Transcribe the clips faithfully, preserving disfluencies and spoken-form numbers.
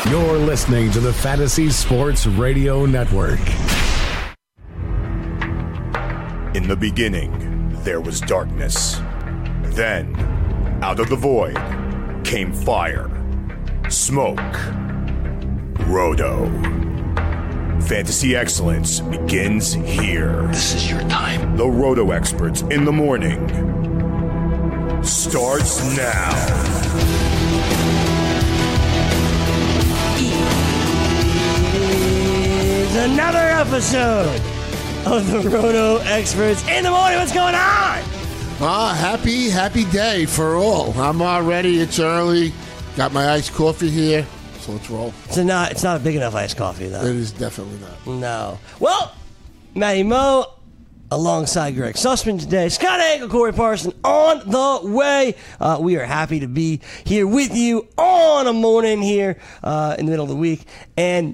You're listening to the Fantasy Sports Radio Network. In the beginning, there was darkness. Then, out of the void, came fire, smoke, Roto. Fantasy excellence begins here. This is your time. The Roto experts in the morning starts now. It's another episode of the Roto experts in the morning. What's going on? Ah, happy, happy day for all. I'm all ready. It's early. Got my iced coffee here. So let's roll. It's a not. It's not a big enough iced coffee, though. It is definitely not. No. Well, Matty Moe alongside Greg Sussman today. Scott Angle, Corey Parson on the way. Uh, we are happy to be here with you on a morning here uh, in the middle of the week. And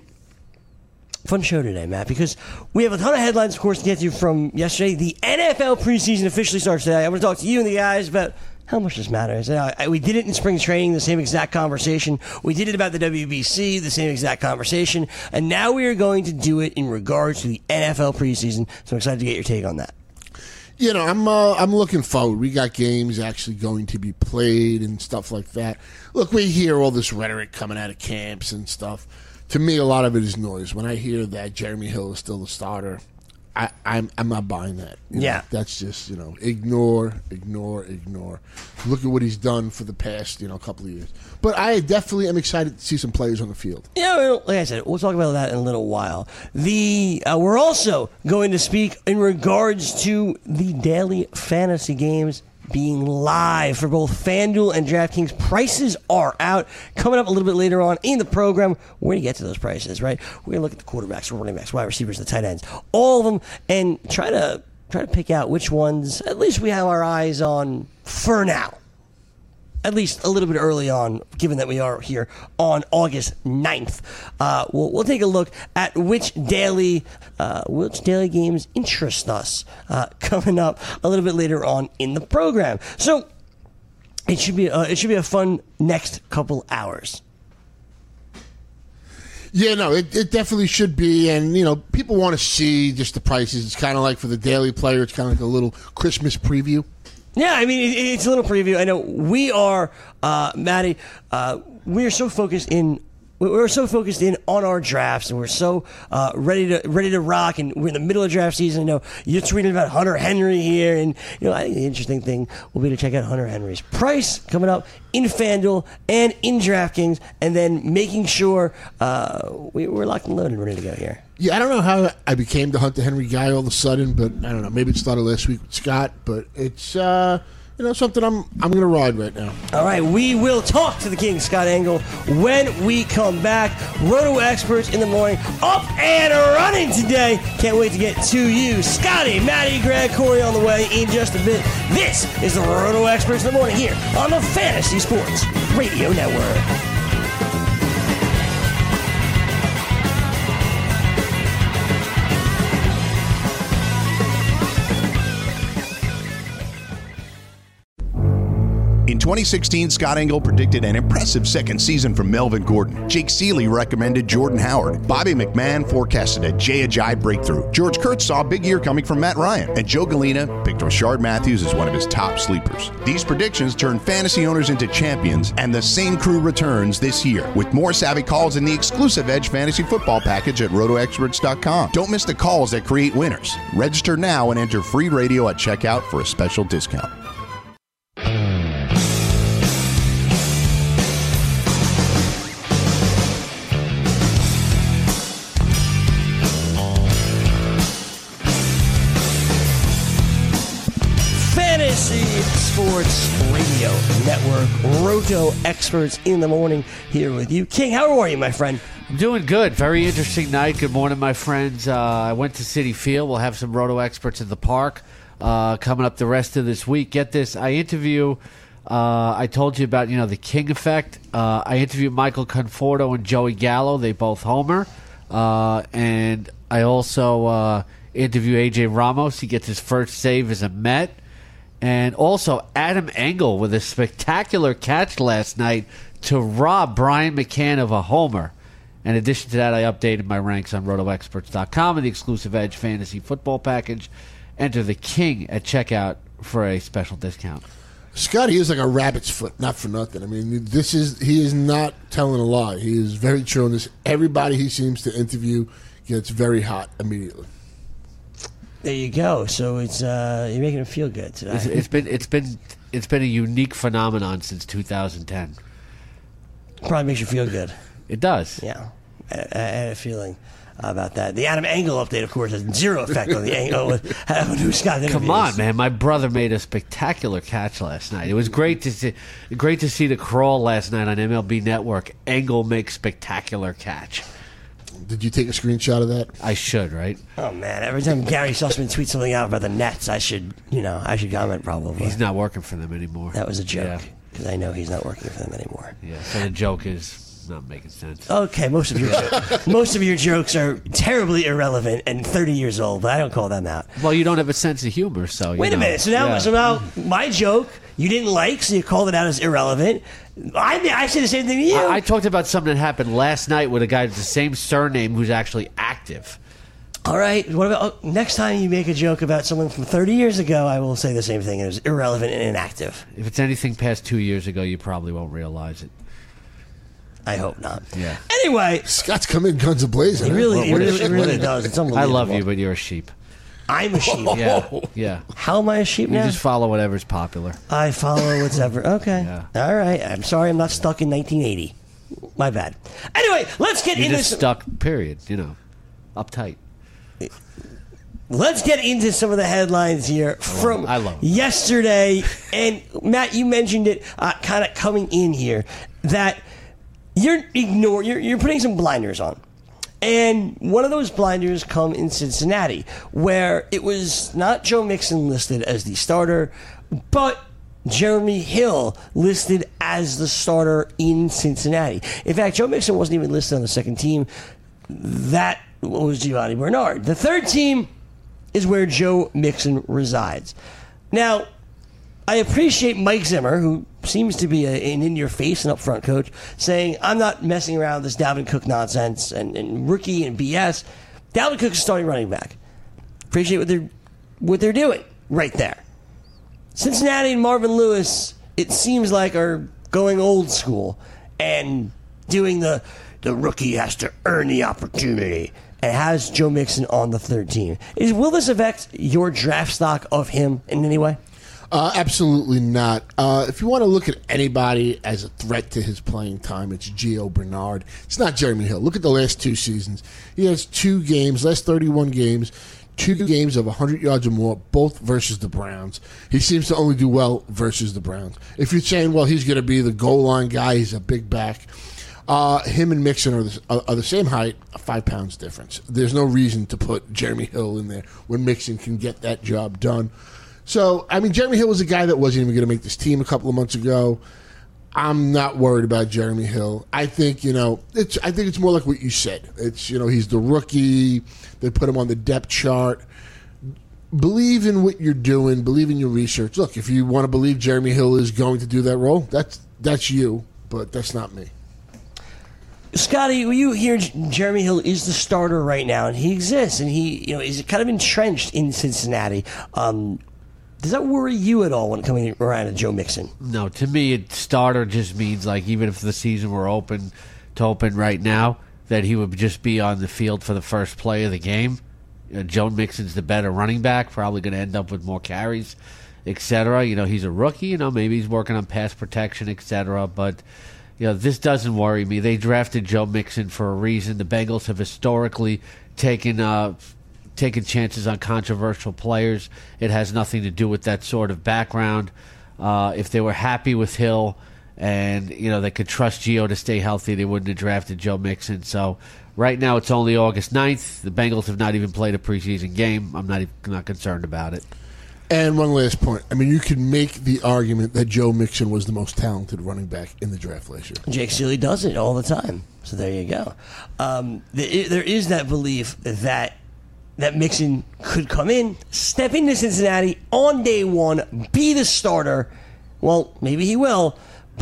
fun show today, Matt, because we have a ton of headlines, of course, to get to from yesterday. The N F L preseason officially starts today. I'm going to talk to you and the guys about how much this matters. Uh, we did it in spring training, the same exact conversation. We did it about the W B C, the same exact conversation. And now we are going to do it in regards to the N F L preseason. So I'm excited to get your take on that. You know, I'm uh, I'm looking forward. We got games actually going to be played and stuff like that. Look, we hear all this rhetoric coming out of camps and stuff. To me, a lot of it is noise. When I hear that Jeremy Hill is still the starter, I, I'm I'm not buying that. You yeah. know, that's just, you know, ignore, ignore, ignore. Look at what he's done for the past, you know, couple of years. But I definitely am excited to see some players on the field. Yeah, well, like I said, we'll talk about that in a little while. The uh, we're also going to speak in regards to the daily fantasy games being live for both FanDuel and DraftKings. Prices are out. Coming up a little bit later on in the program, we're going to get to those prices, right? We're going to look at the quarterbacks, running backs, wide receivers, the tight ends, all of them, and try to try to pick out which ones at least we have our eyes on for now. At least a little bit early on, given that we are here on August ninth. Uh, we'll, we'll take a look at which daily uh, which daily games interest us uh, coming up a little bit later on in the program. So it should be uh, it should be a fun next couple hours. Yeah, no, it, it definitely should be. And, you know, people want to see just the prices. It's kind of like for the daily player, it's kind of like a little Christmas preview. Yeah, I mean, it, it's a little preview. I know we are, uh, Maddie, uh, we are so focused in, we're so focused in on our drafts, and we're so uh, ready to ready to rock, and we're in the middle of draft season. You know, you're tweeting about Hunter Henry here, and, you know, I think the interesting thing will be to check out Hunter Henry's price coming up in FanDuel and in DraftKings, and then making sure uh, we, we're locked and loaded and ready to go here. Yeah, I don't know how I became the Hunter Henry guy all of a sudden, but I don't know. Maybe it started last week with Scott, but it's uh, you know, something I'm I'm going to ride right now. All right, we will talk to the King, Scott Angle, when we come back. Roto experts in the morning, up and running today. Can't wait to get to you, Scotty, Matty, Greg, Corey on the way in just a bit. This is the Roto experts in the morning here on the Fantasy Sports Radio Network. In twenty sixteen, Scott Angle predicted an impressive second season from Melvin Gordon. Jake Seeley recommended Jordan Howard. Bobby McMahon forecasted a Jay Ajayi breakthrough. George Kurtz saw a big year coming from Matt Ryan. And Joe Galena picked Rashard Matthews as one of his top sleepers. These predictions turned fantasy owners into champions, and the same crew returns this year with more savvy calls in the exclusive Edge Fantasy Football package at roto experts dot com. Don't miss the calls that create winners. Register now and enter free radio at checkout for a special discount. Sports Radio Network, Roto experts in the morning here with you. King, how are you, my friend? I'm doing good. Very interesting night. Good morning, my friends. Uh, I went to Citi Field. We'll have some Roto experts in the park uh, coming up the rest of this week. Get this. I interview, uh, I told you about, you know, the King effect. Uh, I interviewed Michael Conforto and Joey Gallo. They both homer. Uh, and I also uh, interview A J Ramos. He gets his first save as a Met. And also Adam Engel with a spectacular catch last night to rob Brian McCann of a homer. In addition to that, I updated my ranks on roto experts dot com and the exclusive Edge Fantasy Football Package. Enter the King at checkout for a special discount. Scotty is like a rabbit's foot, not for nothing. I mean, this is he is not telling a lie. He is very true on this. Everybody he seems to interview gets very hot immediately. There you go. So it's uh, you're making him feel good today. It's, it's been it's been it's been a unique phenomenon since two thousand ten. Probably makes you feel good. It does. Yeah, I, I had a feeling about that. The Adam Engel update, of course, has zero effect on the Engel with who Scott interviews. Come on, man! My brother made a spectacular catch last night. It was great to see, great to see the crawl last night on M L B Network. Engel makes spectacular catch. Did you take a screenshot of that? I should, right? Oh man! Every time Gary Sussman tweets something out about the Nets, I should, you know, I should comment probably. He's not working for them anymore. That was a joke Yeah, because I know he's not working for them anymore. yeah. So the joke is not making sense. Okay, most of your most of your jokes are terribly irrelevant and thirty years old, but I don't call them out. Well, you don't have a sense of humor, so you Wait a know. minute. So now, Yeah. so now, my joke you didn't like, so you called it out as irrelevant. I I say the same thing to you. I, I talked about something that happened last night with a guy with the same surname who's actually active. All right. What about oh, next time you make a joke about someone from thirty years ago? I will say the same thing. It was irrelevant and inactive. If it's anything past two years ago, you probably won't realize it. I hope not. Yeah. Anyway, Scott's come in guns a-blazing. it really, it What a really, it shit really winner. does. It's I unbelievable. love you, but you're a sheep. I'm a sheep. Yeah, yeah. How am I a sheep You now? just follow whatever's popular. I follow whatever. Okay. Yeah. All right. I'm sorry I'm not stuck in nineteen eighty. My bad. Anyway, let's get You're into just some, stuck, period. You know, uptight. let's get into some of the headlines here from I love it. yesterday. And Matt, you mentioned it uh, kind of coming in here that you're ignore you're, you're putting some blinders on. And one of those blinders come in Cincinnati, where it was not Joe Mixon listed as the starter, but Jeremy Hill listed as the starter in Cincinnati. In fact, Joe Mixon wasn't even listed on the second team. That was Giovanni Bernard. The third team is where Joe Mixon resides. Now, I appreciate Mike Zimmer, who seems to be a, an in-your-face and up-front coach, saying, I'm not messing around with this Dalvin Cook nonsense and, and rookie and B S. Dalvin Cook is starting running back. Appreciate what they're, what they're doing right there. Cincinnati and Marvin Lewis, it seems like, are going old school and doing the, the rookie has to earn the opportunity and has Joe Mixon on the third team. Is, will this affect your draft stock of him in any way? Uh, absolutely not. Uh, if you want to look at anybody as a threat to his playing time, it's Gio Bernard. It's not Jeremy Hill. Look at the last two seasons. He has two games, last thirty-one games, two games of one hundred yards or more, both versus the Browns. He seems to only do well versus the Browns. If you're saying, well, he's going to be the goal line guy, he's a big back, uh, him and Mixon are the, are, are the same height, five pounds difference. There's no reason to put Jeremy Hill in there when Mixon can get that job done. So, I mean, Jeremy Hill was a guy that wasn't even going to make this team a couple of months ago. I'm not worried about Jeremy Hill. I think, you know, it's. I think it's more like what you said. It's, you know, he's the rookie. They put him on the depth chart. Believe in what you're doing. Believe in your research. Look, if you want to believe Jeremy Hill is going to do that role, that's that's you, but that's not me. Scotty, you hear Jeremy Hill is the starter right now, and he exists, and he, you know, is kind of entrenched in Cincinnati. Um, does that worry you at all when coming around to Joe Mixon? No, to me, it starter just means like even if the season were open to open right now, that he would just be on the field for the first play of the game. You know, Joe Mixon's the better running back, probably going to end up with more carries, et cetera. You know, he's a rookie. You know, maybe he's working on pass protection, et cetera. But you know, this doesn't worry me. They drafted Joe Mixon for a reason. The Bengals have historically taken uh, taken chances on controversial players. It has nothing to do with that sort of background. Uh, if they were happy with Hill and you know they could trust Gio to stay healthy, they wouldn't have drafted Joe Mixon. So right now it's only August ninth. The Bengals have not even played a preseason game. I'm not even, not concerned about it. And one last point. I mean, you can make the argument that Joe Mixon was the most talented running back in the draft last year. Jake Seeley does it all the time. So there you go. Um, there, there is that belief that that Mixon could come in, step into Cincinnati on day one, be the starter. Well, maybe he will, but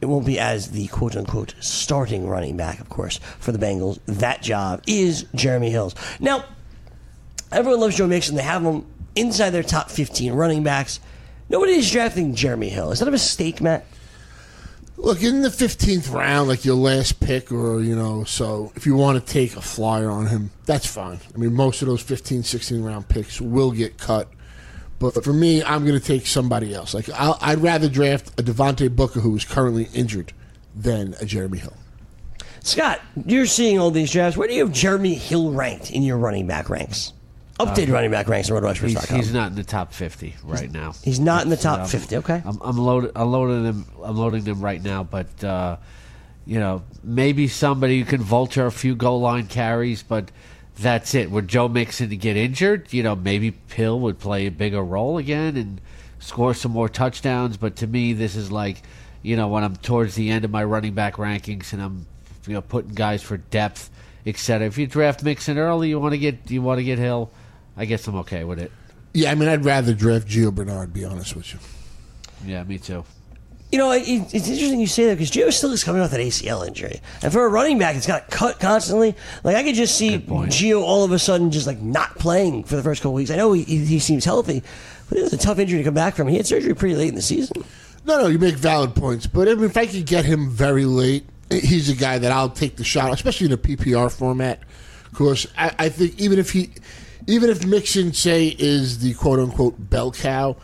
it won't be as the quote-unquote starting running back, of course, for the Bengals. That job is Jeremy Hill's. Now, everyone loves Joe Mixon. They have him inside their top fifteen running backs. Nobody is drafting Jeremy Hill. Is that a mistake, Matt? Look, in the fifteenth round, like your last pick, or, you know, so if you want to take a flyer on him, that's fine. I mean, most of those fifteen, sixteen round picks will get cut. But for me, I'm going to take somebody else. Like I'll, I'd rather draft a Devontae Booker who is currently injured than a Jeremy Hill. Scott, you're seeing all these drafts. Where do you have Jeremy Hill ranked in your running back ranks? Updated uh, running back ranks on roto experts dot com. He's, he's not in the top fifty right now. He's not in the top um, fifty. Okay, I'm, I'm loaded. I'm loading them. I'm loading them right now. But uh, you know, maybe somebody who can vulture a few goal line carries, but that's it. With Joe Mixon to get injured, you know, maybe Hill would play a bigger role again and score some more touchdowns. But to me, this is like, you know, when I'm towards the end of my running back rankings and I'm, you know, putting guys for depth, et cetera. If you draft Mixon early, you want to get you want to get Hill. I guess I'm okay with it. Yeah, I mean, I'd rather draft Gio Bernard, to be honest with you. Yeah, me too. You know, it, it's interesting you say that because Gio still is coming off that A C L injury. And for a running back, it's got cut constantly. Like, I could just see Gio all of a sudden just, like, not playing for the first couple weeks. I know he, he seems healthy, but it was a tough injury to come back from. He had surgery pretty late in the season. No, no, you make valid points. But I mean, if I could get him very late, he's a guy that I'll take the shot, especially in a P P R format. Of course, I, I think even if he... Even if Mixon, say, is the quote-unquote bell cow,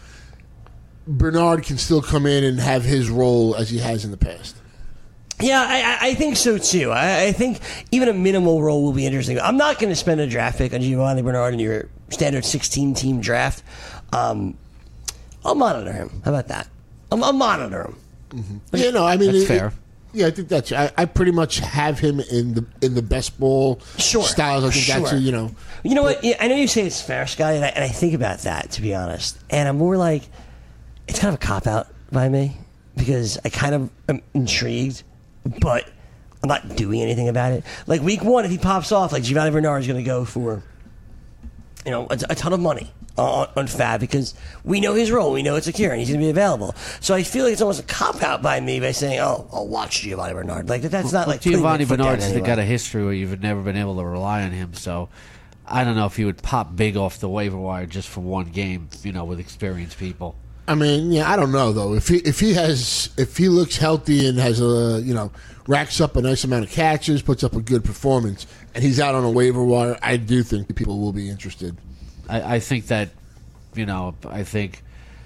Bernard can still come in and have his role as he has in the past. Yeah, I, I think so, too. I, I think even a minimal role will be interesting. I'm not going to spend a draft pick on Giovanni Bernard in your standard sixteen-team draft. Um, I'll monitor him. How about that? I'll, I'll monitor him. Mm-hmm. Yeah, no, I mean... That's it, fair. It, Yeah, I think that's. I, I pretty much have him in the in the best ball sure, styles. I think sure. that's a, you know. You know what? I know you say it's fair, Scotty, and I, and I think about that, to be honest. And I'm more like, it's kind of a cop out by me because I kind of am intrigued, but I'm not doing anything about it. Like week one, if he pops off, like Giovanni Bernard is going to go for, you know, a, a ton of money on, on Fab because we know his role, we know it's secure, and he's going to be available. So I feel like it's almost a cop out by me by saying, "Oh, I'll watch Giovanni Bernard." Like that's not well, like Giovanni Bernard's anyway. got a history where you've never been able to rely on him. So I don't know if he would pop big off the waiver wire just for one game, you know, with experienced people. I mean, yeah, I don't know though. If he if he has if he looks healthy and has a you know racks up a nice amount of catches, puts up a good performance, and he's out on a waiver wire, I do think people will be interested. I, I think that, you know, I think.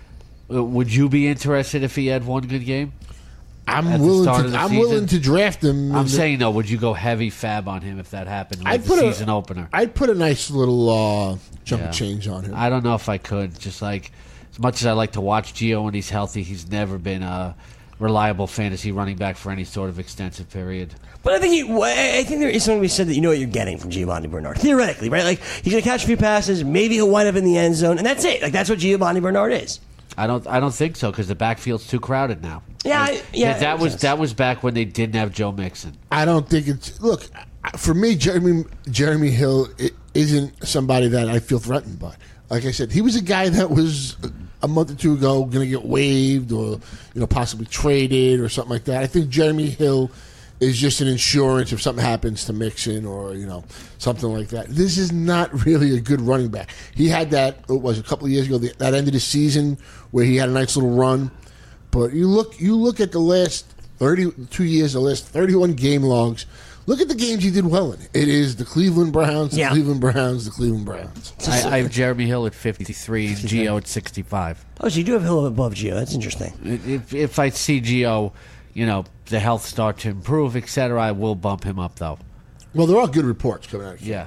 Would you be interested if he had one good game? I'm willing to. I'm season? willing to draft him. I'm the, saying though, would you go heavy fab on him if that happened? Like I'd the put season a, opener. I'd put a nice little uh, jump yeah. of change on him. I don't know if I could. Just like as much as I like to watch Gio when he's healthy, he's never been a reliable fantasy running back for any sort of extensive period. But I think he, I think there is something to be said that you know what you're getting from Giovanni Bernard theoretically, right? Like he's going to catch a few passes, maybe he'll wind up in the end zone, and that's it. Like that's what Giovanni Bernard is. I don't. I don't think so because the backfield's too crowded now. Yeah, like, I, yeah. That was sense. that was back when they didn't have Joe Mixon. I don't think it's look for me. Jeremy Jeremy Hill isn't somebody that I feel threatened by. Like I said, he was a guy that was a month or two ago going to get waived or you know possibly traded or something like that. I think Jeremy Hill is just an insurance if something happens to Mixon or you know something like that. This is not really a good running back. He had that it was a couple of years ago that end of the season where he had a nice little run. But you look you look at the last thirty-two years, the last thirty-one game logs. Look at the games he did well in. It is the Cleveland Browns, the yeah. Cleveland Browns, the Cleveland Browns. I, I have Jeremy Hill at fifty-three and Gio at sixty-five. Oh, so you do have Hill above Gio. That's interesting. If, if I see Gio, you know, the health start to improve, et cetera, I will bump him up, though. Well, there are good reports coming out. Yeah.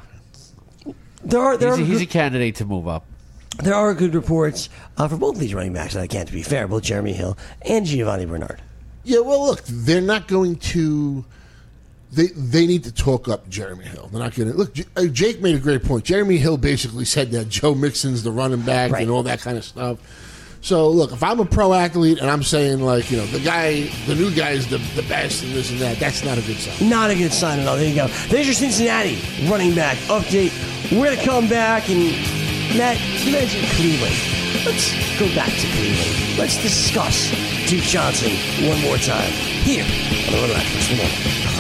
There are, there he's, are a, he's good, a candidate to move up. There are good reports uh, for both of these running backs, I can't, to be fair, both Jeremy Hill and Giovanni Bernard. Yeah, well, look, they're not going to... They they need to talk up Jeremy Hill. They're not going to... Look, Jake made a great point. Jeremy Hill basically said that Joe Mixon's the running back right. and all that kind of stuff. So, look, if I'm a pro athlete and I'm saying, like, you know, the guy, the new guy is the, the best and this and that, that's not a good sign. Not a good sign at all. There you go. There's your Cincinnati running back update. We're going to come back and, Matt, you mentioned Cleveland. let's go back to Cleveland. Let's discuss Duke Johnson one more time here on the Roto Experts in the Morning.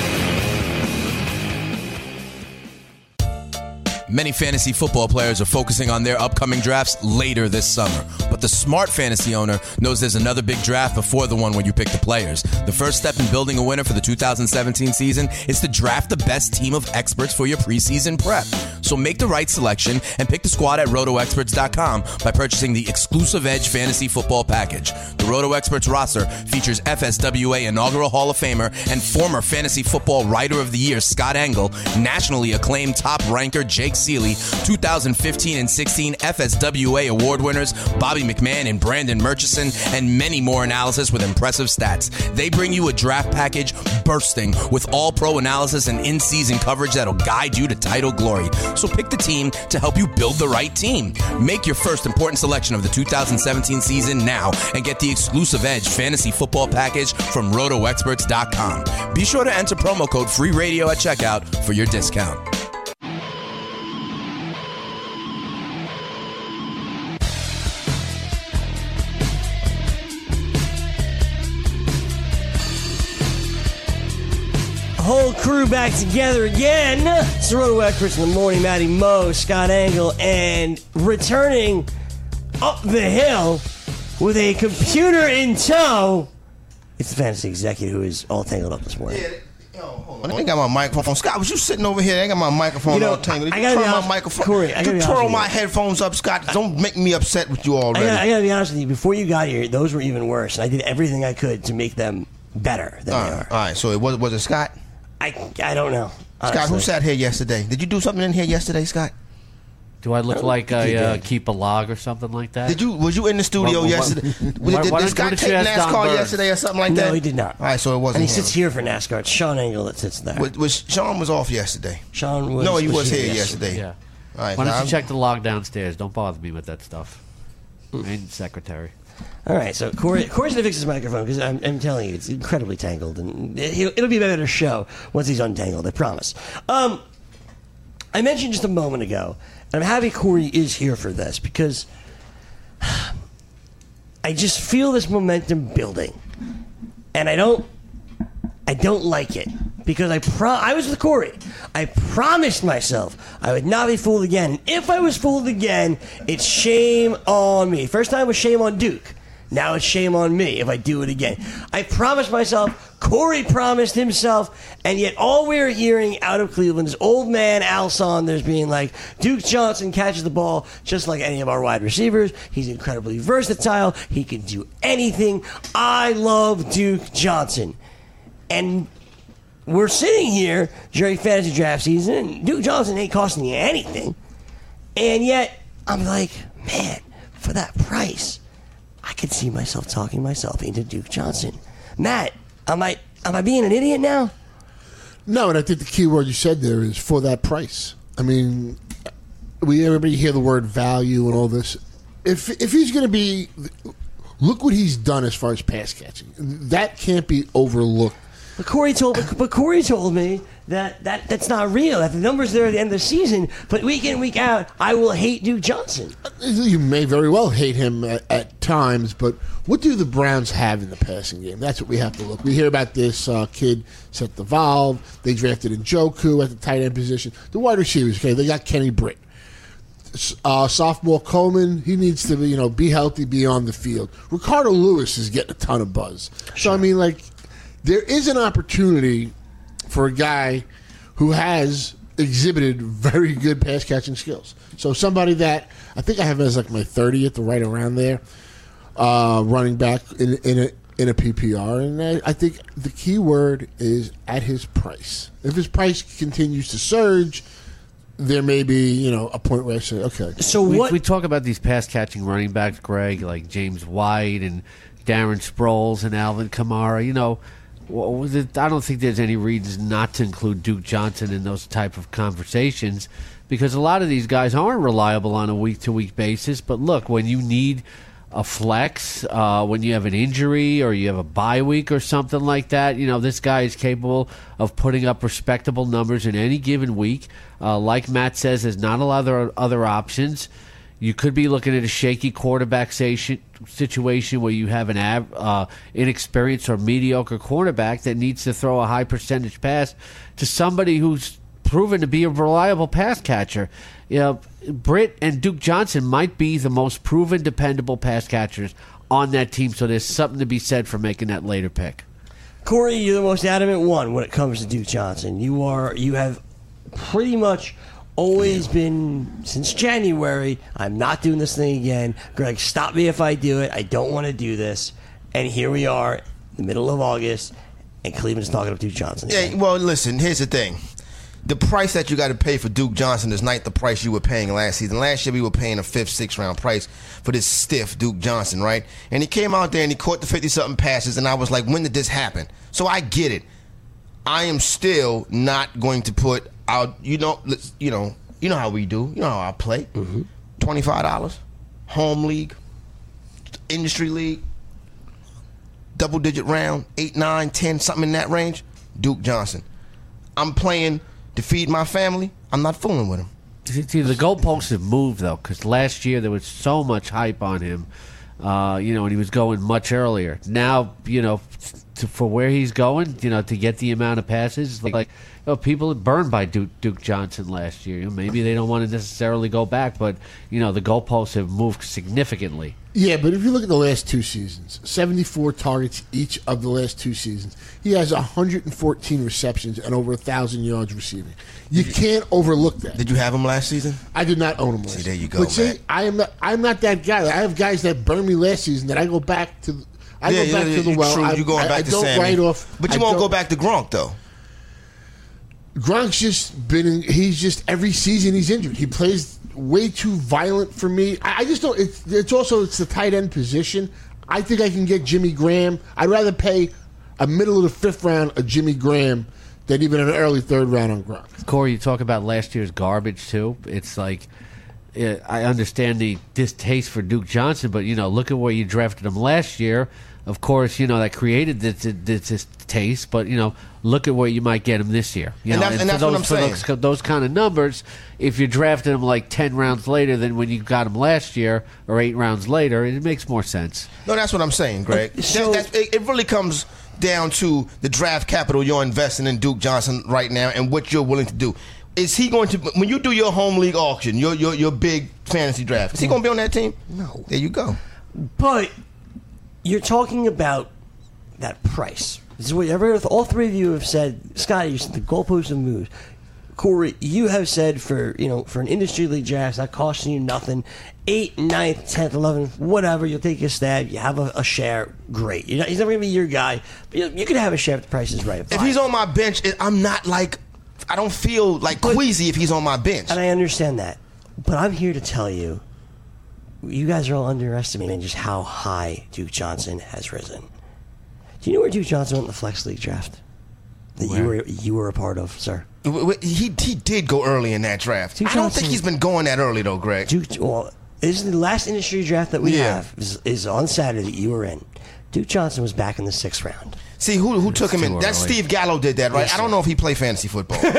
Many fantasy football players are focusing on their upcoming drafts later this summer. But the smart fantasy owner knows there's another big draft before the one where you pick the players. The first step in building a winner for the two thousand seventeen season is to draft the best team of experts for your preseason prep. So make the right selection and pick the squad at roto experts dot com by purchasing the exclusive Edge Fantasy Football Package. The Roto Experts roster features F S W A inaugural Hall of Famer and former Fantasy Football Writer of the Year Scott Engel, nationally acclaimed top ranker Jake Seeley, two thousand fifteen and sixteen F S W A award winners Bobby McMahon and Brandon Murchison, and many more analysis with impressive stats. They bring you a draft package bursting with all-pro analysis and in-season coverage that'll guide you to title glory. So pick the team to help you build the right team. Make your first important selection of the two thousand seventeen season now and get the exclusive Edge Fantasy Football Package from roto experts dot com. Be sure to enter promo code FREERADIO at checkout for your discount. Whole crew back together again. It's the Roto Experts in the Morning. Matty Moe, Scott Engel, and returning up the hill with a computer in tow, it's the fantasy executive who is all tangled up this morning. Yeah, yo, hold on. I ain't got my microphone. Scott, was you sitting over here? I got my microphone You know, all tangled. I You gotta turn be my honest- microphone. Corey, I gotta you be honest twirl with my you. headphones up, Scott. Don't make me upset with you I already. gotta, I gotta be honest with you. Before you got here, those were even worse, and I did everything I could to make them better than all they right, are. all right. So it was was it Scott? I I don't know. Scott, who honestly. sat here yesterday? Did you do something in here yesterday, Scott? Do I look don't like think you I uh, did. keep a log or something like that? Did you? Was you in the studio Why- why- yesterday? why- did why did, don't- did Scott why don't take you ask Don NASCAR Burns? yesterday or something like that? No, he did not. All right, so it wasn't. And he him. sits here for NASCAR. It's Sean Engel that sits there. Was, was Sean was off yesterday? Sean was. no, he was, here here yesterday. Yeah. All right. Why don't now you check the log downstairs? Don't bother me with that stuff. Main secretary. All right, so Corey, Corey's going to fix his microphone because I'm, I'm telling you, it's incredibly tangled, and it, it'll be a better show once he's untangled, I promise. Um, I mentioned just a moment ago, and I'm happy Corey is here for this because I just feel this momentum building, and I don't, I don't like it because I pro- I was with Corey. I promised myself I would not be fooled again. And if I was fooled again, it's shame on me. First time was shame on Duke. Now it's shame on me if I do it again. I promised myself, Corey promised himself, and yet all we're hearing out of Cleveland is old man Al Saunders being like, Duke Johnson catches the ball just like any of our wide receivers. He's incredibly versatile. He can do anything. I love Duke Johnson. And we're sitting here during fantasy draft season, and Duke Johnson ain't costing you anything. And yet, I'm like, man, for that price, I could see myself talking myself into Duke Johnson. Matt, am I am I being an idiot now? No, and I think the key word you said there is for that price. I mean, we everybody hear the word value and all this. If if he's going to be, look what he's done as far as pass catching. That can't be overlooked. But Corey told, but Corey told me that, that that's not real. That the numbers there at the end of the season, but week in week out, I will hate Duke Johnson. You may very well hate him at, at times, but what do the Browns have in the passing game? That's what we have to look. We hear about this uh, kid, Seth Valve. They drafted Njoku at the tight end position. The wide receivers, okay, they got Kenny Britt. Uh, sophomore Coleman, he needs to you know be healthy, be on the field. Ricardo Lewis is getting a ton of buzz. So I mean, like, there is an opportunity for a guy who has exhibited very good pass catching skills. So somebody that I think I have as like my thirtieth, right around there, uh, running back in, in a in a P P R, and I, I think the key word is at his price. If his price continues to surge, there may be you know a point where I say, okay. So We, what? we talk about these pass catching running backs, Greg, like James White and Darren Sproles and Alvin Kamara. You know, well, was it- I don't think there's any reason not to include Duke Johnson in those type of conversations because a lot of these guys aren't reliable on a week-to-week basis. But look, when you need a flex, uh, when you have an injury or you have a bye week or something like that, you know, this guy is capable of putting up respectable numbers in any given week. Uh, like Matt says, there's not a lot of other, other options. You could be looking at a shaky quarterback station, situation where you have an ab, uh, inexperienced or mediocre quarterback that needs to throw a high percentage pass to somebody who's proven to be a reliable pass catcher. You know, Britt and Duke Johnson might be the most proven, dependable pass catchers on that team, so there's something to be said for making that later pick. Corey, you're the most adamant one when it comes to Duke Johnson. You are, you have pretty much always been, since January, I'm not doing this thing again. Greg, stop me if I do it. I don't want to do this. And here we are, in the middle of August, and Cleveland's talking about Duke Johnson. Yeah, well, listen, here's the thing. The price that you got to pay for Duke Johnson is not the price you were paying last season. Last year we were paying a fifth, sixth round price for this stiff Duke Johnson, right? And he came out there and he caught the fifty-something passes, and I was like, when did this happen? So I get it. I am still not going to put out, you know, let's, you know, you know how we do. You know how I play. Mm-hmm. twenty-five dollars, home league, industry league, double-digit round, eight, nine, ten, something in that range. Duke Johnson. I'm playing to feed my family. I'm not fooling with him. See, the goalposts have moved, though, because last year there was so much hype on him, uh, you know, and he was going much earlier. Now, you know, to, for where he's going, you know, to get the amount of passes, like, you know, people are burned by Duke, Duke Johnson last year. You know, maybe they don't want to necessarily go back, but, you know, the goalposts have moved significantly. Yeah, but if you look at the last two seasons, seventy-four targets each of the last two seasons. He has one hundred fourteen receptions and over one thousand yards receiving. You can't overlook that. Did you have him last season? I did not own him last See, season. there you go, But see, man. I am not, I'm not that guy. I have guys that burned me last season that I go back to. I yeah, go back yeah, to the you're well. True. I, You're going I, back I to don't Sammy. write off. But you I won't don't- go back to Gronk, though. Gronk's just been in, he's just every season he's injured. He plays way too violent for me. I, I just don't. It's, it's also it's the tight end position. I think I can get Jimmy Graham. I'd rather pay a middle of the fifth round of Jimmy Graham than even an early third round on Gronk. Corey, you talk about last year's garbage, too. It's like, uh, I understand the distaste for Duke Johnson, but, you know, look at where you drafted him last year. Of course, you know, that created this, this, this taste, but, you know, look at where you might get him this year. You And know, that's- and for that's what those, I'm for saying. those, those kind of numbers, if you drafted him like ten rounds later than when you got him last year, or eight rounds later, it makes more sense. No, that's what I'm saying, Greg. So- that, that's, it, it really comes down to the draft capital you're investing in Duke Johnson right now and what you're willing to do. Is he going to, when you do your home league auction, your your, your big fantasy draft, is he going to be on that team? No. There you go. But you're talking about that price. This is what every, all three of you have said. Scotty, you said the goalposts have moved. Corey, you have said for you know for an industry league draft that costing you nothing, eighth, ninth, tenth, eleventh, whatever. You'll take a stab. You have a, a share. Great. You're not, he's never going to be your guy, but you, you can have a share if the price is right. If Fine. he's on my bench, it, I'm not like, I don't feel like queasy if he's on my bench. And I understand that, but I'm here to tell you, you guys are all underestimating just how high Duke Johnson has risen. Do you know where Duke Johnson went in the flex league draft that you were you were a part of, sir? W- w- He he did go early in that draft. Duke I don't Johnson- think he's been going that early though, Greg. Duke, well, this is the last industry draft that we Yeah. have is, is on Saturday that you were in. Duke Johnson was back in the sixth round. See, who who took him in? too That's early. Steve Gallo did that, right? I don't know if he played fantasy football. To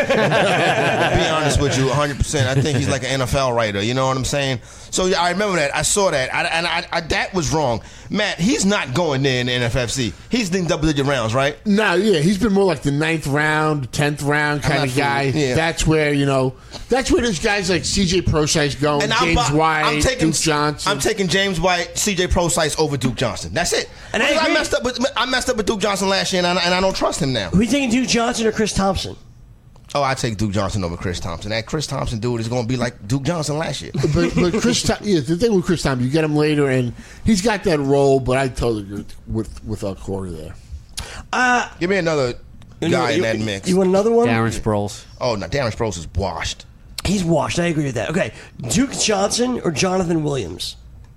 be honest with you, one hundred percent. I think he's like an N F L writer. You know what I'm saying? So yeah, I remember that. I saw that. I, and I, I, that was wrong. Matt, he's not going there in the N F F C. He's in double-digit rounds, right? No, yeah, he's been more like the ninth round, tenth round I'm kind not of guy. fooling- yeah. That's where you know. That's where there's guys like C J Procise go, And I'm, James bu- White, I'm taking Duke Johnson. I'm taking James White, C J Procise over Duke Johnson. That's it. And I Because agree. messed up with I messed up with Duke Johnson last year, and I, and I don't trust him now. Who you taking, Duke Johnson or Chris Thompson? Oh, I take Duke Johnson over Chris Thompson. That Chris Thompson dude is going to be like Duke Johnson last year. but but Chris, Tom, yeah, the thing with Chris Thompson, you get him later, and he's got that role. But I totally agree with with our Corey there. Uh, Give me another guy you, in that mix. You want another one? Darren Sproles. Oh, no, Darren Sproles is washed. He's washed. I agree with that. Okay, Duke Johnson or Jonathan Williams?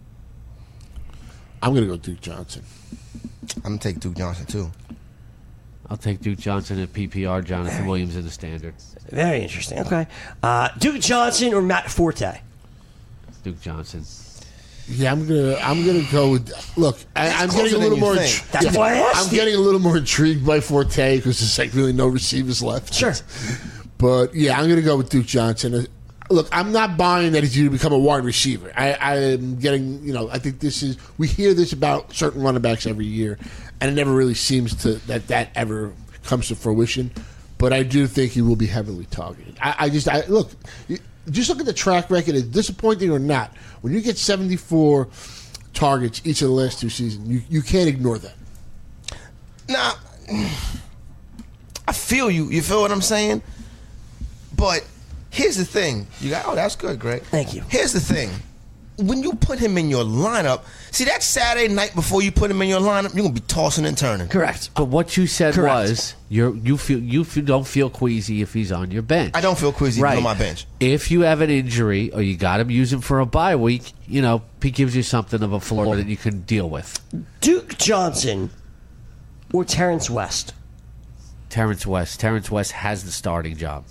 I'm gonna go Duke Johnson. I'm going to take Duke Johnson, too. I'll take Duke Johnson at P P R, Jonathan Williams in the standard. Very interesting. Okay, uh, Duke Johnson or Matt Forte? Duke Johnson. Yeah, I'm gonna I'm gonna go with. Look, I, He's I'm closer getting a than little you more. think. intri- That's why I asked I'm you. getting a little more intrigued by Forte because there's like really no receivers left. Sure. But yeah, I'm gonna go with Duke Johnson. look, I'm not buying that he's going to become a wide receiver. I, I am getting, you know, I think this is, we hear this about certain running backs every year, and it never really seems to that that ever comes to fruition. But I do think he will be heavily targeted. I, I just, I look, just look at the track record. It's disappointing or not. When you get seventy-four targets each of the last two seasons, you, you can't ignore that. Now, I feel you. You feel what I'm saying? But here's the thing. You got, oh, that's good, Greg. Thank you. Here's the thing. When you put him in your lineup, see, that Saturday night before you put him in your lineup, you're going to be tossing and turning. Correct. But what you said Correct. was you're, you feel you feel, don't feel queasy if he's on your bench. I don't feel queasy right. on my bench. If you have an injury or you got him, use him for a bye week, you know, he gives you something of a floor that you can deal with. Duke Johnson or Terrence West? Terrence West. Terrence West has the starting job.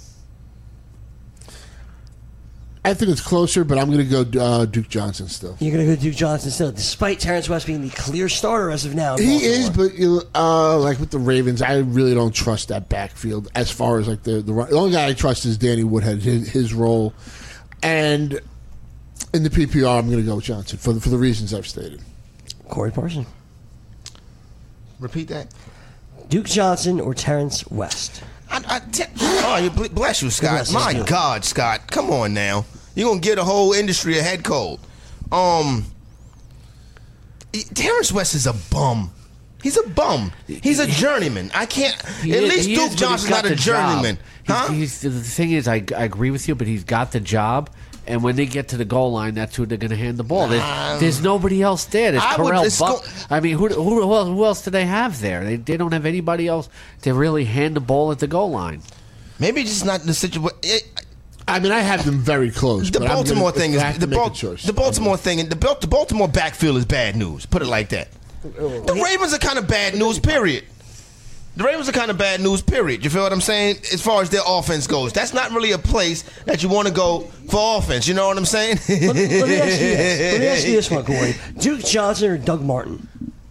I think it's closer, but I'm going to go uh, Duke Johnson still. You're going to go Duke Johnson still, despite Terrence West being the clear starter as of now. in He Baltimore. is, but you know, uh, like with the Ravens, I really don't trust that backfield as far as like the the, the only guy I trust is Danny Woodhead, his, his role, and in the P P R, I'm going to go with Johnson for the, for the reasons I've stated. Corey Parson. Repeat that. Duke Johnson or Terrence West? I, I te- oh, you bl- bless you, Scott. Bless you, My Scott. God, Scott. Come on now. You're going to get a whole industry a head cold. Um, Terrence West is a bum. He's a bum. He's a journeyman. I can't. He at is- least he Duke is, but he's Johnson's got not a the job. journeyman. He's, Huh? he's, the thing is, I, I agree with you, but he's got the job. And when they get to the goal line, that's who they're going to hand the ball. There's, there's nobody else there. There's I would- Corell it's Buck. go- I mean, who, who, who else- who else do they have there? They, they don't have anybody else to really hand the ball at the goal line. Maybe just not the situation. I mean, I have them very close. The but I'm Baltimore gonna, thing if I is have the, to make a Bal- choice. the Baltimore thing, and the, Bal- the Baltimore backfield is bad news. Put it like that. The Ravens are kind of bad news. Period. The Ravens are kind of bad news. Period. You feel what I'm saying? As far as their offense goes, that's not really a place that you want to go for offense. You know what I'm saying? Let, let me ask you this. Let me ask you this one, Corey. Duke Johnson or Doug Martin?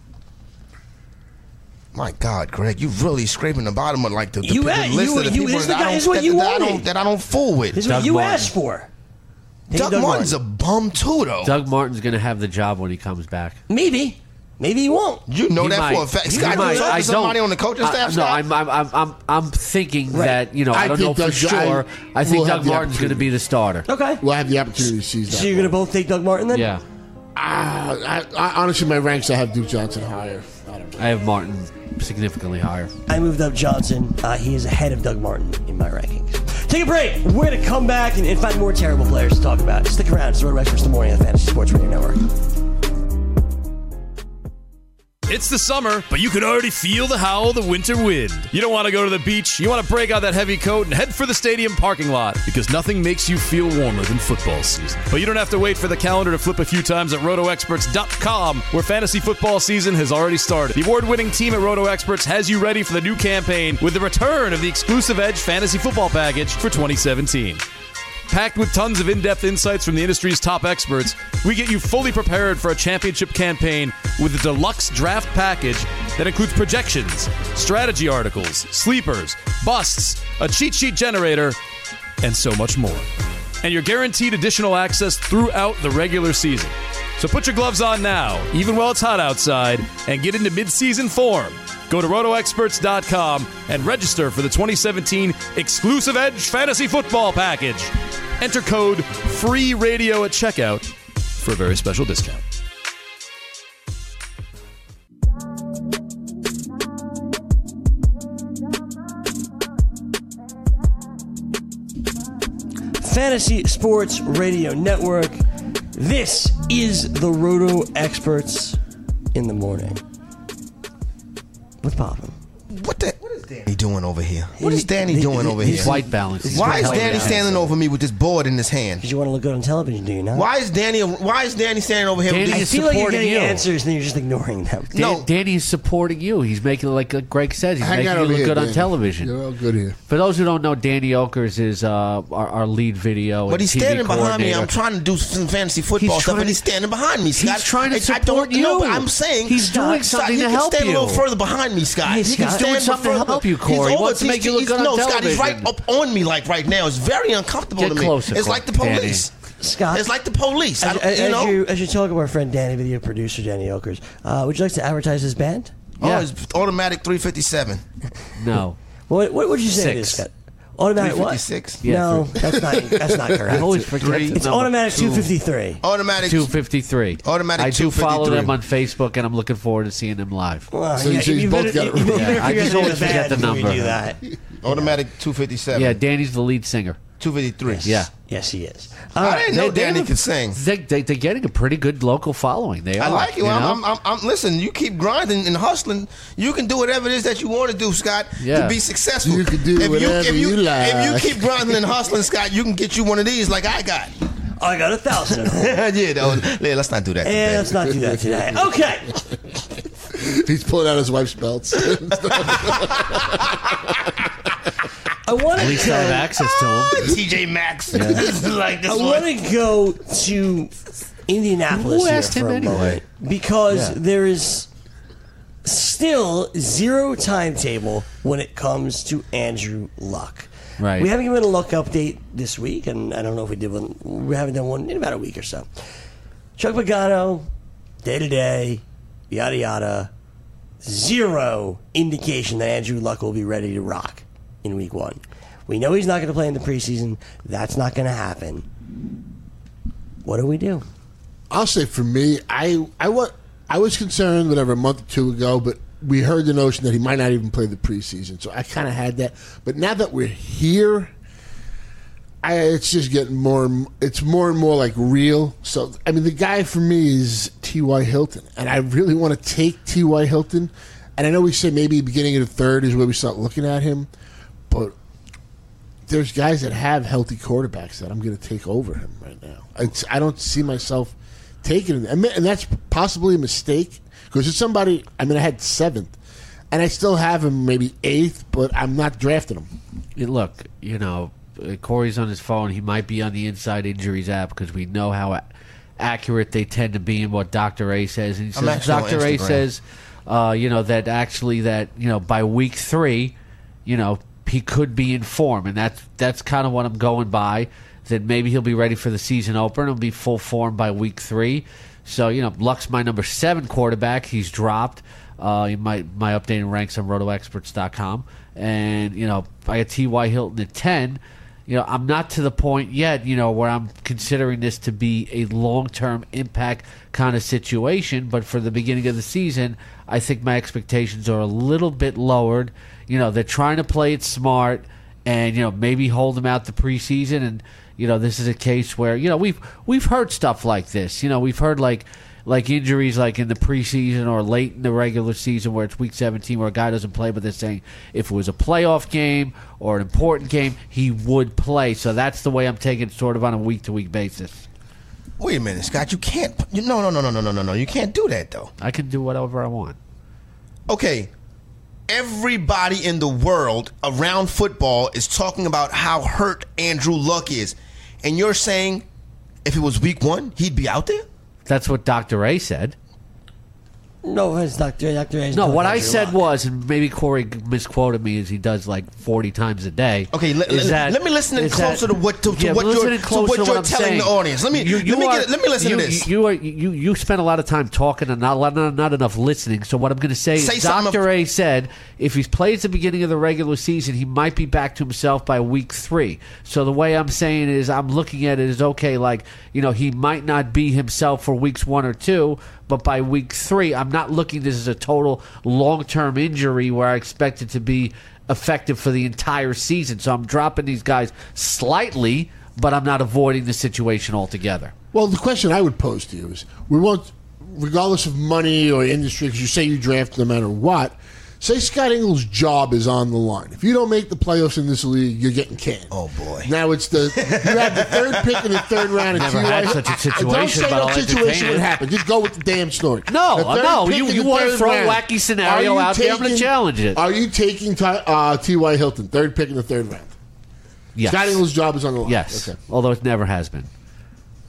My God, Greg, you're really scraping the bottom of like the, the, You the a- list you- of the you- people this is the that, guy- I this is don't, what that, you that I wanted. don't that I don't fool with. This is what Doug you Martin. asked for. Take Doug, Doug Martin's Martin. a bum too, though. Doug Martin's going to have the job when he comes back. Maybe. Maybe he won't. You know He that might. for a fact. He Scott, might. you talk I to somebody don't. on the coaching I- staff, no, Scott? I'm, I'm, I'm, I'm, I'm thinking Right. that, you know, I, I don't think know for Doug- I sure. I, think will have Doug the Martin's going to opportunity. be the starter. Okay. We'll have the opportunity to seize that. So you're going to both take Doug Martin then? Yeah. Ah, I, I, honestly, my ranks, I have Duke Johnson higher. I don't know. I have Martin significantly higher. I moved up Johnson. Uh, he is ahead of Doug Martin in my rankings. Take a break. We're going to come back and, and find more terrible players to talk about. Stick around. It's Roto Experts in the morning on the Fantasy Sports Radio Network. It's the summer, but you can already feel the howl of the winter wind. You don't want to go to the beach. You want to break out that heavy coat and head for the stadium parking lot because nothing makes you feel warmer than football season. But you don't have to wait for the calendar to flip a few times at roto experts dot com, where fantasy football season has already started. The award-winning team at Roto Experts has you ready for the new campaign with the return of the exclusive Edge Fantasy Football Package for twenty seventeen. Packed with tons of in-depth insights from the industry's top experts, we get you fully prepared for a championship campaign with a deluxe draft package that includes projections, strategy articles, sleepers, busts, a cheat sheet generator, and so much more. And you're guaranteed additional access throughout the regular season. So put your gloves on now, even while it's hot outside, and get into mid-season form. Go to roto experts dot com and register for the twenty seventeen exclusive Edge Fantasy Football Package. Enter code FREERADIO at checkout for a very special discount. Fantasy Sports Radio Network. This is the Roto Experts in the morning. What's poppin'? What the? What is Danny doing over here? What is Danny He- doing he- over he's here? White balance. Why is White Danny balance. standing over me with this board in his hand? Because you want to look good on television, do you not? Why is Danny? Why is Danny standing over here? Danny with I these, feel like you're supporting getting you. answers and you're just ignoring them. Dan- No. Danny's supporting you. He's making, like Greg says, he's Hang making out you over look here, good on Danny. television. You're all good here. For those who don't know, Danny Okers is uh, our, our lead video but and he's T V standing behind me. coordinator. I'm trying to do some fantasy football He's stuff, trying and he's to- standing behind me. Scott. He's trying to I- I support don't know, you. but I'm saying He's doing Scott, something you to can help stand you. a little further behind me, Scott. Hey, You can Scott. stand Doing something to further- help help you, Corey. He's He over- wants to he's- make you look he's- good on No, Scott, he's television. right up on me like right now. It's very uncomfortable Get to me. closer, It's Corey. like the police. Scott, It's like the police. I As, don't- as, you as know? you, as you talk about our friend Danny, video producer Danny Okers, uh, would you like to advertise his band? Oh, it's automatic three fifty-seven. No. What what would you say it is, Six. Scott? Automatic what? three fifty-six. Yeah, no, three- that's not that's not correct. I always forget Three. the It's number. automatic Two. two fifty-three. Automatic. two fifty-three. Automatic I do follow two fifty-three. them on Facebook, and I'm looking forward to seeing them live. Well, So you- so you better, both got it you, you wrong. better Yeah, I figure just out always the forget the band when we number. do that. Automatic two fifty-seven. Yeah, Danny's the lead singer. two fifty-three. Yeah. Yes, he is. All I right. didn't know They- they Danny have- could sing. They, they, they're getting a pretty good local following. They are. I like it. you Well, know? I'm, I'm, I'm, listen, you keep grinding and hustling. You can do whatever it is that you want to do, Scott, Yeah. to be successful. You can do if whatever you, if you, you like. If you keep grinding and hustling, Scott, you can get you one of these like I got. I got a thousand of them. yeah, though. Yeah, let's not do that. And today. let's not do that today. Okay. He's pulling out his wife's belts. I want At to least I have go. access to them. T J Maxx. like this I one. want to go to Indianapolis Who here asked for him a anyway? moment because Yeah. there is still zero timetable when it comes to Andrew Luck. Right. We haven't given a Luck update this week, and I don't know if we did one. We haven't done one in about a week or so. Chuck Pagano, day to day, yada yada. Zero indication that Andrew Luck will be ready to rock in week one. We know he's not going to play in the preseason. That's not going to happen. What do we do? I'll say for me, I I was I was concerned whatever a month or two ago, but we heard the notion that he might not even play the preseason, so I kind of had that. But now that we're here, I, it's just getting more. and- It's more and more like real. So I mean, the guy for me is T Y. Hilton, and I really want to take T Y. Hilton. And I know we say maybe beginning of the third is where we start looking at him, but there's guys that have healthy quarterbacks that I'm going to take over him right now. It's, I don't see myself taking him, and and that's possibly a mistake because it's somebody. I mean, I had seventh, and I still have him maybe eighth, but I'm not drafting him. Yeah, Look, you know, uh, Corey's on his phone. He might be on the Inside Injuries app because we know how a- accurate they tend to be in what Doctor A says. And he I'm says, actually on Doctor A Instagram. says, uh, you know, that actually that, you know, by week three, you know, he could be in form. And that's, that's kind of what I'm going by, that maybe he'll be ready for the season opener. He'll be full form by week three. So, you know, Luck's my number seven quarterback. He's dropped. Uh, my, my updated ranks on roto experts dot com. And, you know, I got T Y. Hilton at ten. You know, I'm not to the point yet, you know, where I'm considering this to be a long-term impact kind of situation. But for the beginning of the season, I think my expectations are a little bit lowered. You know, they're trying to play it smart and, you know, maybe hold them out the preseason. And, you know, this is a case where, you know, we've we've heard stuff like this. You know, we've heard like like injuries like in the preseason or late in the regular season where it's week seventeen where a guy doesn't play, but they're saying if it was a playoff game or an important game, he would play. So that's the way I'm taking it sort of on a week-to-week basis. Wait a minute, Scott. You can't. You, no, no, no, no, no, no, no, no. You can't do that, though. I can do whatever I want. Okay. Everybody in the world around football is talking about how hurt Andrew Luck is. And you're saying if it was week one, he'd be out there? That's what Doctor A said. No, it's Doctor Doctor A's No, talking what I Andrew said Luck. was, and maybe Corey misquoted me as he does like forty times a day. Okay, let, is let, that- let me listen in is closer that- to what to, to Yeah, what listen you're, in to closer what to you're I'm telling saying. the audience. Let me You- you let me are- get, let me listen you, to this. You are you you spend a lot of time talking and not a lot- not, not enough listening. So what I'm going to say, Say is something Doctor of- A said if he plays the beginning of the regular season, he might be back to himself by week three. So the way I'm saying is, I'm looking at it as okay, like you know, he might not be himself for weeks one or two. But by week three, I'm not looking at this as a total long-term injury where I expect it to be effective for the entire season. So I'm dropping these guys slightly, but I'm not avoiding the situation altogether. Well, the question I would pose to you is: we want, regardless of money or industry, because you say you draft no matter what. Say Scott Ingles' job is on the line. If you don't make the playoffs in this league, you're getting canned. Oh boy! Now it's the you have the third pick in the third round. And Never T Y. had such a situation, Don't say but no I'll situation entertain would it. happen. Just go with the damn story. No, The third no, pick you- in you the wanna third throw a round. wacky scenario Are you out there, I'm gonna taking- challenge it. Are you taking Ty- uh, T Y. Hilton, third pick in the third round? Yes. Scott Ingles' job is on the line. Yes. Okay. Although it never has been.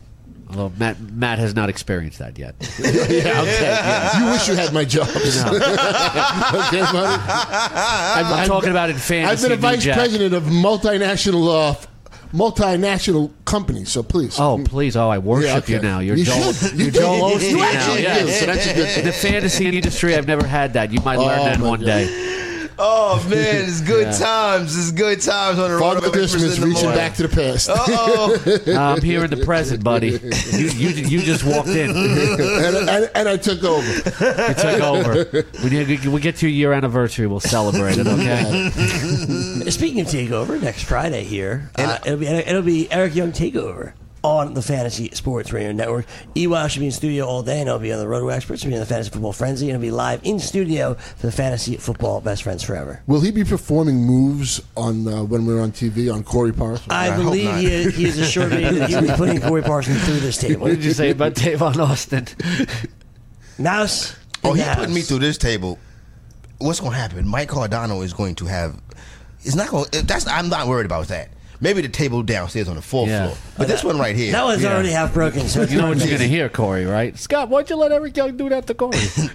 Although Matt Matt has not experienced that yet. yeah, okay. Yeah. You wish you had my jobs. No. Okay, buddy? I'm, I'm talking about in fantasy. I've been a vice Jack. president of multinational uh, multinational companies, so please. Oh, please. Oh, I worship Yeah, okay. you now. You're You Joel, should. you're You Joel do. You Osteen now. actually Yes. do, so that's a good thing. In the fantasy industry, I've never had that. You might Oh, learn that my one God. day. Oh man, it's good Yeah. times. It's good times on the road. Father Christmas reaching back to the past. Oh, I'm here in the present, buddy. You, you, you just walked in. and, and, and I took over. You took over. When you, we get to your year anniversary, we'll celebrate it, okay? Speaking of takeover, next Friday here, uh, it'll be it'll be Eric Young takeover on the Fantasy Sports Radio Network. E W A should be in studio all day, and I'll be on the Roto Experts. I'll be on the Fantasy Football Frenzy, and I'll be live in studio for the Fantasy Football Best Friends Forever. Will he be performing moves on uh, when we're on T V on Corey Parsons? I, I hope believe not. he, is, he has assured me that he'll be putting Corey Parsons through this table. What did you say about Tavon Austin? Mouse. oh, he Mouse. put me through this table. What's going to happen? Mike Cardano is going to have. It's not going. That's. I'm not worried about that. Maybe the table downstairs on the fourth Yeah. floor, but this one right here. That one's Yeah. already half broken. So it's You know not what you're amazing. going to hear, Corey, right? Scott, why'd you let Eric Young do that to Corey?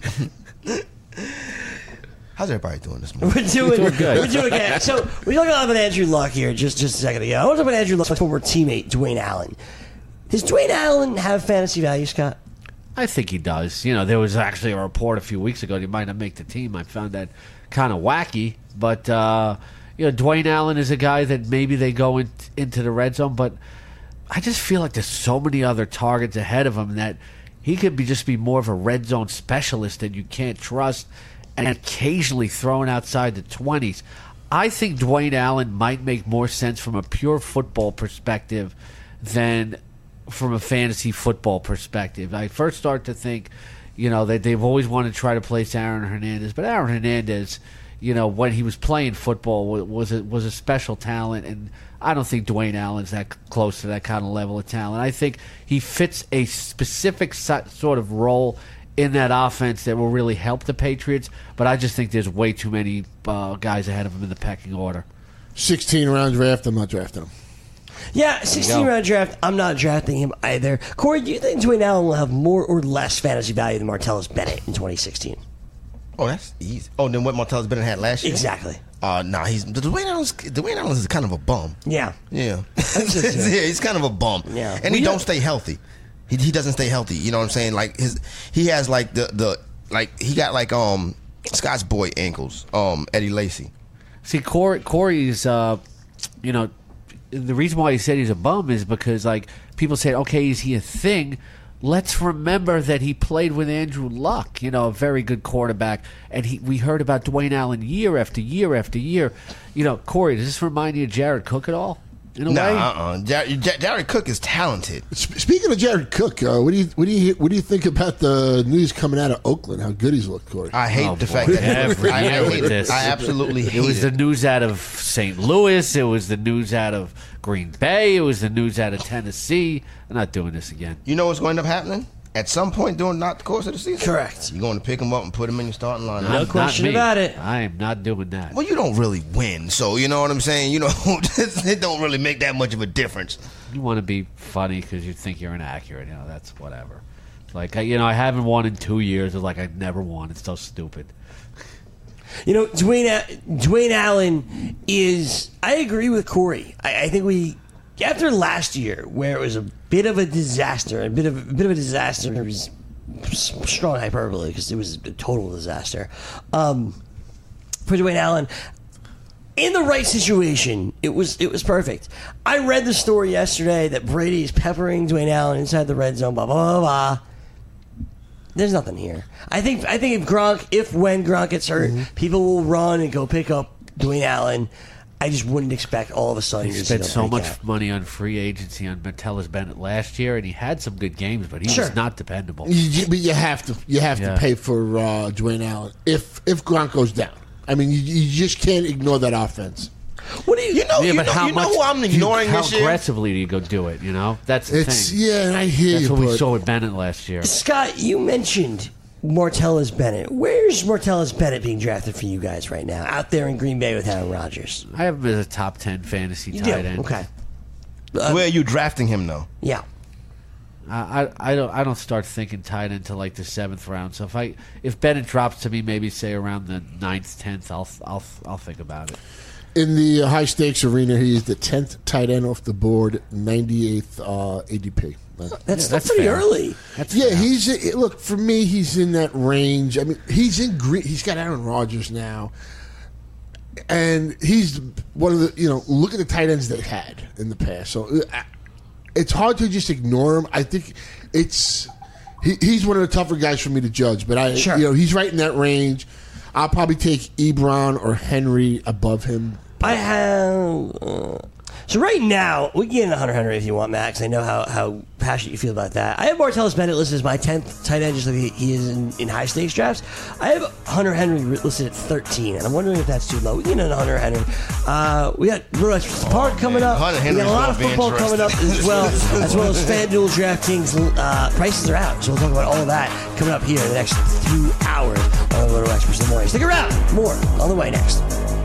How's everybody doing this morning? We're doing, We're good. We're doing good. So we talked about Andrew Luck here just, just a second ago. I want to talk about Andrew Luck's former teammate, Dwayne Allen. Does Dwayne Allen have fantasy value, Scott? I think he does. You know, there was actually a report a few weeks ago that he might not make the team. I found that kind of wacky. But, uh, you know, Dwayne Allen is a guy that maybe they go in, into the red zone. But I just feel like there's so many other targets ahead of him that he could be just be more of a red zone specialist that you can't trust and occasionally thrown outside the twenties. I think Dwayne Allen might make more sense from a pure football perspective than from a fantasy football perspective. I first start to think, you know, that they've always wanted to try to place Aaron Hernandez, but Aaron Hernandez, you know, when he was playing football, wa- was a, was a special talent, and I don't think Dwayne Allen's that c- close to that kind of level of talent. I think he fits a specific so- sort of role in that offense that will really help the Patriots, but I just think there's way too many uh, guys ahead of him in the pecking order. sixteen round draft. I'm not drafting him. Yeah, sixteen round draft. I'm not drafting him either. Corey, do you think Dwayne Allen will have more or less fantasy value than Martellus Bennett in twenty sixteen? Oh, that's easy. Oh, then what Martellus Bennett had last year? Exactly. Uh, nah, he's Dwayne Allen's. Dwayne Allen's is kind of a bum. Yeah. Yeah, just- yeah, he's kind of a bum. Yeah. and We he don't- don't stay healthy. He he doesn't stay healthy. You know what I'm saying? Like his, he has like the the like he got like um Scott's boy ankles. Um, Eddie Lacy. See, Corey, Corey's, uh, you know, the reason why he said he's a bum is because, like, people say, okay, is he a thing? Let's remember that he played with Andrew Luck, you know, a very good quarterback. And he, we heard about Dwayne Allen year after year after year. You know, Corey, does this remind you of Jared Cook at all? In a Nah, way? uh-uh. Jar- Jar- Jared Cook is talented. Sp- Speaking of Jared Cook, uh, what do you what do you what do you think about the news coming out of Oakland? How good he's looked, Corey. I hate Oh, the boy. fact that Every I, I year with hate it. this. I absolutely hate It was the it. news out of Saint Louis. It was the news out of Green Bay. It was the news out of Tennessee. I'm not doing this again. You know what's going to end up happening? At some point during not the course of the season? Correct. You're going to pick him up and put him in your starting lineup. No Not question me. about it. I am not doing that. Well, you don't really win, so you know what I'm saying? You know, it don't really make that much of a difference. You want to be funny because you think you're inaccurate. You know, that's whatever. Like, I, you know, I haven't won in two years. It's like I never won. It's so stupid. You know, Dwayne A- Dwayne Allen is. I agree with Corey. I, I think we after last year, where it was a bit of a disaster, a bit of a bit of a disaster. It was strong hyperbole because it was a total disaster. Um, for Dwayne Allen, in the right situation, it was it was perfect. I read the story yesterday that Brady is peppering Dwayne Allen inside the red zone. Blah blah blah. blah. There's nothing here. I think I think if Gronk, if when Gronk gets hurt, Mm-hmm. people will run and go pick up Dwayne Allen. I just wouldn't expect all of a sudden He to spent see so them break much out. money on free agency on Martellus Bennett last year, and he had some good games, but he Sure. was not dependable. You, you- but you have to you have Yeah. to pay for uh, Dwayne Allen if if Gronk goes down. I mean, you, you just can't ignore that offense. What do you? You know, Yeah, you but know, how you know much? who I'm ignoring how this year? aggressively do you go do it? You know, that's the It's thing. yeah, and I hear That's you. what we but saw with Bennett last year. Scott, you mentioned Martellus Bennett. Where's Martellus Bennett being drafted for you guys right now? Out there in Green Bay with Aaron Rodgers. I have him as a top ten fantasy You do? tight end. Okay. Where are you drafting him, though? Yeah. I, I, I don't I don't start thinking tight end until like the seventh round. So if I if Bennett drops to me, maybe say around the ninth, tenth, I'll I'll I'll think about it. In the uh, high stakes arena, he is the tenth tight end off the board, ninety-eighth uh, A D P. That's Yeah, still that's pretty fair. early. That's Yeah, fair. he's look for me. He's in that range. I mean, he's in green. He's got Aaron Rodgers now, and he's one of the you know. Look at the tight ends they had in the past. So uh, it's hard to just ignore him. I think it's he, he's one of the tougher guys for me to judge. But I, Sure. you know, he's right in that range. I'll probably take Ebron or Henry above him. I have. Uh, so right now, we can get into Hunter Henry if you want, Max. I know how, how passionate you feel about that. I have Martellus Bennett listed as my tenth tight end, just like he, he is in, in high stakes drafts. I have Hunter Henry listed at thirteen, and I'm wondering if that's too low. We can get into Hunter Henry. Uh, we got Road Express Park Oh, coming man. up. Hunter We Henry's got a lot of gonna be football coming up interesting. as well, as well as FanDuel, DraftKings. Uh, prices are out, so we'll talk about all of that coming up here in the next two hours on Road Express in the morning. Stick around. More on the way next.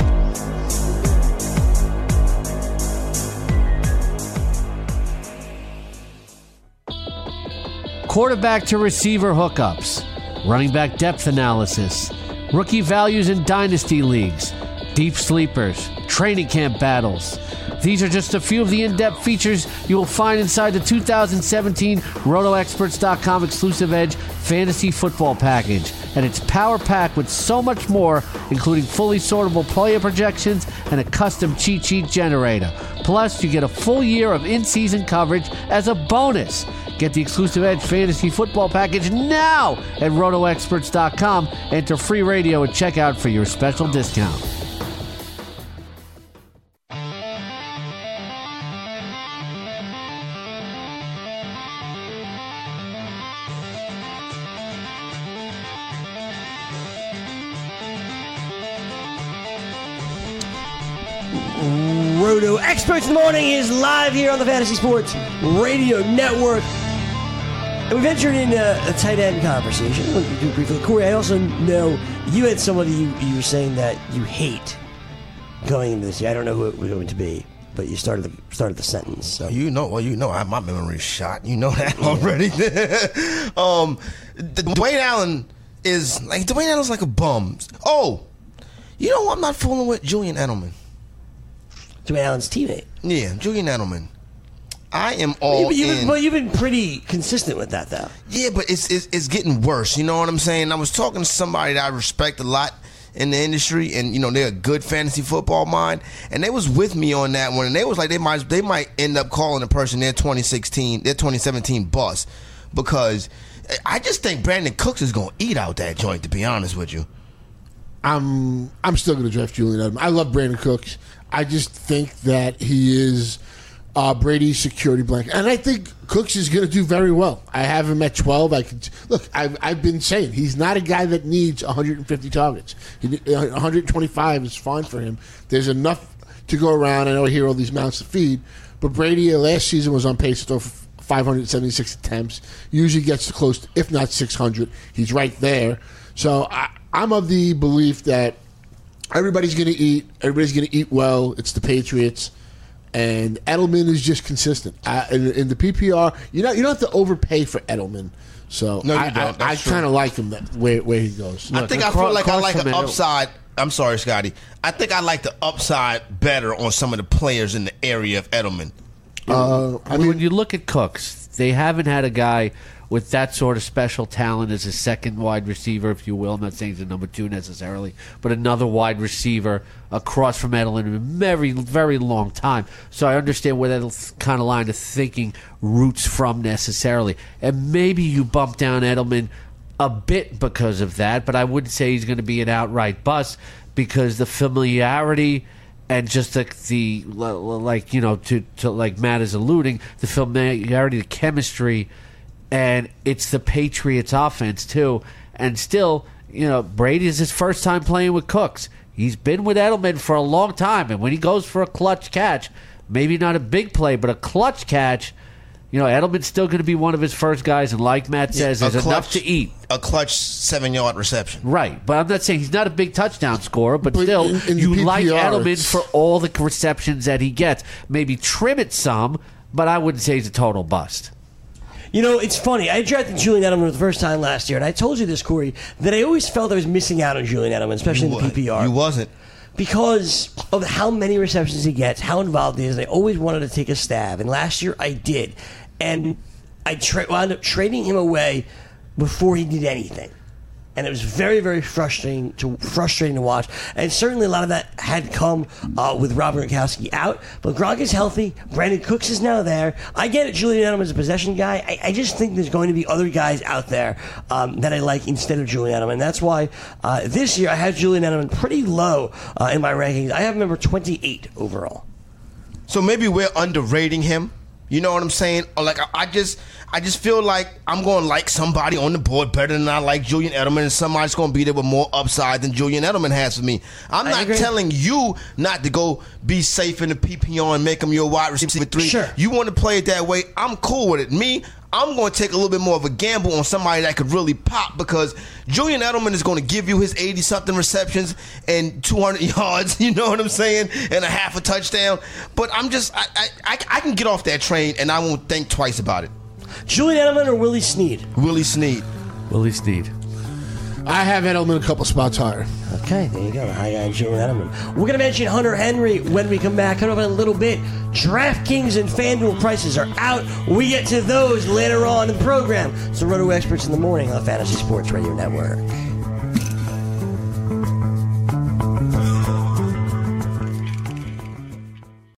Quarterback to receiver hookups, running back depth analysis, rookie values in dynasty leagues, deep sleepers, training camp battles. These are just a few of the in-depth features you will find inside the two thousand seventeen Roto Experts dot com exclusive Edge Fantasy Football Package. And it's power packed with so much more, including fully sortable player projections and a custom cheat sheet generator. Plus, you get a full year of in-season coverage as a bonus. Get the exclusive Edge Fantasy Football Package now at Roto Experts dot com. Enter free radio at checkout for your special discount. Roto Experts in the Morning is live here on the Fantasy Sports Radio Network. And we ventured into a tight end conversation. We'll do briefly. Corey, I also know you had somebody you, you were saying that you hate going into this year. I don't know who it was going to be, but you started the, started the sentence. So. You know, well, you know, I, my memory's shot. You know that already. um, the, Dwayne Allen is like Dwayne Allen's like a bum. Oh, you know who I'm not fooling with? Julian Edelman. Dwayne Allen's teammate. Yeah, Julian Edelman. I am all But you've, in. been, but you've been pretty consistent with that, though. Yeah, but it's, it's it's getting worse. You know what I'm saying? I was talking to somebody that I respect a lot in the industry, and you know they're a good fantasy football mind, and they was with me on that one, and they was like they might they might end up calling the person their twenty sixteen, their twenty seventeen bust, because I just think Brandon Cooks is gonna eat out that joint. To be honest with you, I'm I'm still going to draft Julian Edelman. I love Brandon Cooks. I just think that he is uh, Brady's security blanket, and I think Cooks is going to do very well. I have him at twelve. I could look. I've I've been saying he's not a guy that needs one hundred fifty targets. He, one hundred twenty-five is fine for him. There's enough to go around. I know I hear all these mouths to feed, but Brady uh, last season was on pace to throw for five hundred seventy-six attempts. Usually gets to close, to, if not six hundred. He's right there. So I, I'm of the belief that everybody's going to eat. Everybody's going to eat well. It's the Patriots, and Edelman is just consistent. I, in, in the P P R, you know, you don't have to overpay for Edelman. So No, you I, don't. I, I That's true. kind of like him that where where he goes. I think I across- feel like I across like from an it- upside. I'm sorry, Scotty. I think I like the upside better on some of the players in the area of Edelman. Uh, I when mean, you look at Cooks, they haven't had a guy with that sort of special talent as a second wide receiver, if you will. I'm not saying he's a number two necessarily, but another wide receiver across from Edelman in a very, very long time. So I understand where that kind of line of thinking roots from necessarily. And maybe you bump down Edelman a bit because of that, but I wouldn't say he's going to be an outright bust because the familiarity and just like the, like, you know, to, to like Matt is alluding, the familiarity, the chemistry, and it's the Patriots offense too. And still, you know, Brady is his first time playing with Cooks. He's been with Edelman for a long time, and when he goes for a clutch catch, maybe not a big play, but a clutch catch, you know, Edelman's still going to be one of his first guys, and like Matt says, A there's enough clutch- to eat. A clutch seven-yard reception. Right, but I'm not saying he's not a big touchdown scorer, but, But still, in- in the you P P R, like Edelman it's- for all the receptions that he gets. Maybe trim it some, but I wouldn't say he's a total bust. You know, it's funny. I drafted Julian Edelman for the first time last year, and I told you this, Corey, that I always felt I was missing out on Julian Edelman, especially in the P P R. You wasn't. Because of how many receptions he gets, how involved he is. I always wanted to take a stab, and last year I did. And I tra- wound up trading him away before he did anything. And it was very, very frustrating to frustrating to watch. And certainly a lot of that had come uh, with Robert Gronkowski out. But Gronk is healthy. Brandon Cooks is now there. I get it. Julian Edelman is a possession guy. I, I just think there's going to be other guys out there um, that I like instead of Julian Edelman. That's why uh, this year I have Julian Edelman pretty low uh, in my rankings. I have him number twenty-eight overall. So maybe we're underrating him. You know what I'm saying? Or like I just, I just feel like I'm going to like somebody on the board better than I like Julian Edelman, and somebody's going to be there with more upside than Julian Edelman has for me. I'm I not agree. telling you not to go be safe in the P P R and make him your wide receiver three. Sure. You want to play it that way? I'm cool with it. Me, I'm going to take a little bit more of a gamble on somebody that could really pop, because Julian Edelman is going to give you his eighty-something receptions and two hundred yards, you know what I'm saying, and a half a touchdown. But I'm just, I, I, I can get off that train, and I won't think twice about it. Julian Edelman or Willie Snead? Willie Snead. Willie Snead. I have Edelman a couple spots higher. Okay, there you go. High guy Julian Edelman. We're going to mention Hunter Henry when we come back. Coming up in a little bit. DraftKings and FanDuel prices are out. We get to those later on in the program. It's the Roto Experts in the Morning on the Fantasy Sports Radio Network.